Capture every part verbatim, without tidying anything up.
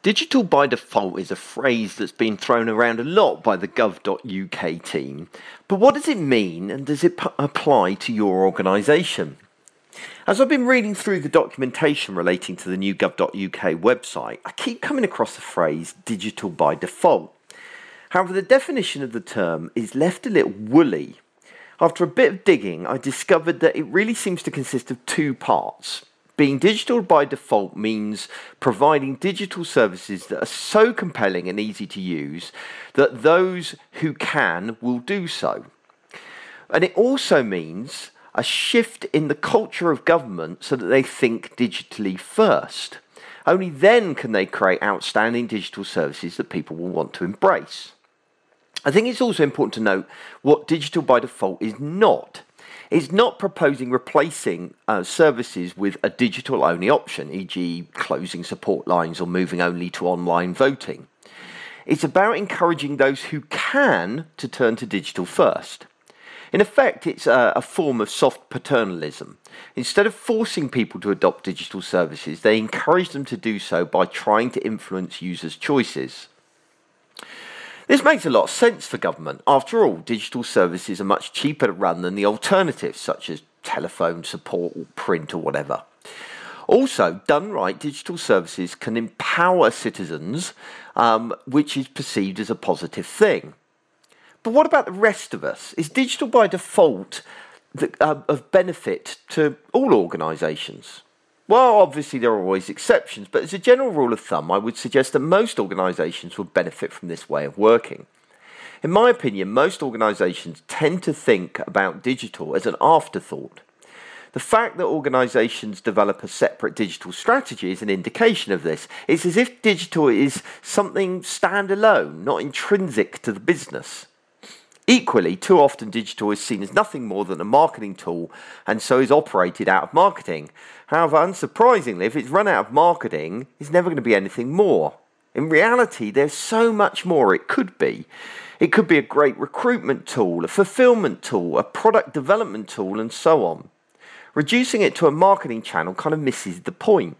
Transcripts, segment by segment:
Digital by default is a phrase that's been thrown around a lot by the gov dot U K team, but what does it mean and does it p- apply to your organisation? As I've been reading through the documentation relating to the new gov dot U K website, I keep coming across the phrase digital by default. However, the definition of the term is left a little woolly. After a bit of digging, I discovered that it really seems to consist of two parts. Being digital by default means providing digital services that are so compelling and easy to use that those who can will do so. And it also means a shift in the culture of government so that they think digitally first. Only then can they create outstanding digital services that people will want to embrace. I think it's also important to note what digital by default is not. It's not proposing replacing uh, services with a digital-only option, for example closing support lines or moving only to online voting. It's about encouraging those who can to turn to digital first. In effect, it's a, a form of soft paternalism. Instead of forcing people to adopt digital services, they encourage them to do so by trying to influence users' choices. This makes a lot of sense for government. After all, digital services are much cheaper to run than the alternatives, such as telephone support or print or whatever. Also, done right, digital services can empower citizens, um, which is perceived as a positive thing. But what about the rest of us? Is digital by default the, uh, of benefit to all organisations? Well, obviously there are always exceptions, but as a general rule of thumb, I would suggest that most organisations would benefit from this way of working. In my opinion, most organisations tend to think about digital as an afterthought. The fact that organisations develop a separate digital strategy is an indication of this. It's as if digital is something standalone, not intrinsic to the business. Equally, too often digital is seen as nothing more than a marketing tool and so is operated out of marketing. However, unsurprisingly, if it's run out of marketing, it's never going to be anything more. In reality, there's so much more it could be. It could be a great recruitment tool, a fulfillment tool, a product development tool, and so on. Reducing it to a marketing channel kind of misses the point.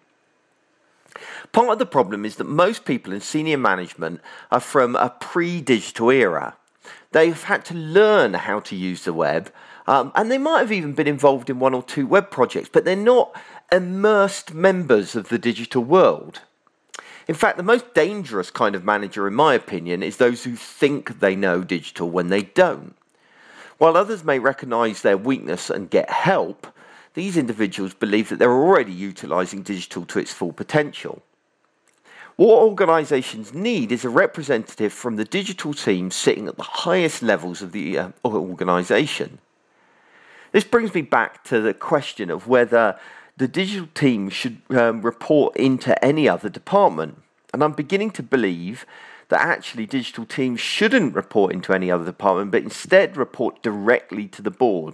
Part of the problem is that most people in senior management are from a pre-digital era. They've had to learn how to use the web, um, and they might have even been involved in one or two web projects, but they're not immersed members of the digital world. In fact, the most dangerous kind of manager, in my opinion, is those who think they know digital when they don't. While others may recognise their weakness and get help, these individuals believe that they're already utilising digital to its full potential. What organisations need is a representative from the digital team sitting at the highest levels of the uh, organisation. This brings me back to the question of whether the digital team should um, report into any other department. And I'm beginning to believe that actually digital teams shouldn't report into any other department, but instead report directly to the board.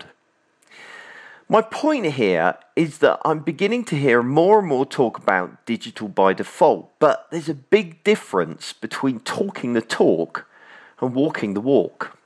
My point here is that I'm beginning to hear more and more talk about digital by default, but there's a big difference between talking the talk and walking the walk.